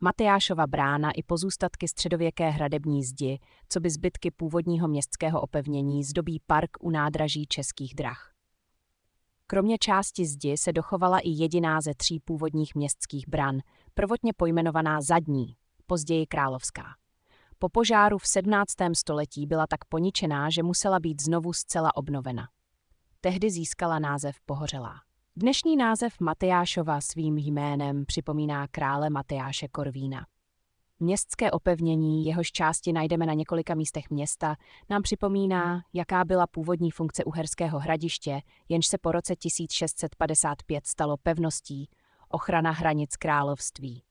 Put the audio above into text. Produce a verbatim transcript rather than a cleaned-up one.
Matyášova brána i pozůstatky středověké hradební zdi, coby zbytky původního městského opevnění, zdobí park u nádraží Českých drah. Kromě části zdi se dochovala i jediná ze tří původních městských bran, prvotně pojmenovaná Zadní, později Královská. Po požáru v sedmnáctém století byla tak poničená, že musela být znovu zcela obnovena. Tehdy získala název Pohořelá. Dnešní název Matyášova svým jménem připomíná krále Matyáše Korvína. Městské opevnění, jehož části najdeme na několika místech města, nám připomíná, jaká byla původní funkce Uherského Hradiště, jenž se po roce tisíc šest set padesát pět stalo pevností, ochrana hranic království.